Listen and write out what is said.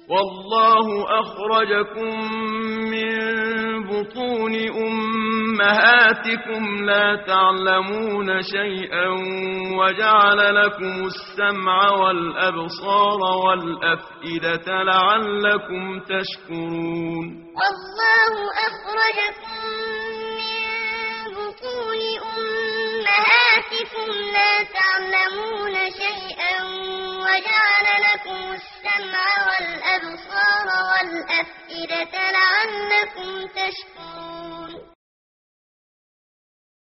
والله أخرجكم من بطون أمهاتكم لا تعلمون شيئا وجعل لكم السمع والأبصار والأفئدة لعلكم تشكرون والله أخرجكم من بطون أمهاتكم لا تعلمون شيئا وجعل لكم السمع والأبصار والأفئدة لعلكم تشكرون